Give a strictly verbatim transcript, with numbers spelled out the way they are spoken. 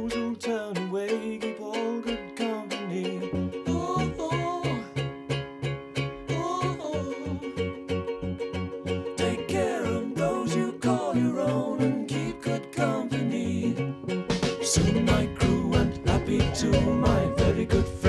foes will turn away. Keep all good company. Oh, oh, oh, oh. Take care of those you call your own and keep good company. Soon my crew went happy to my very good friend.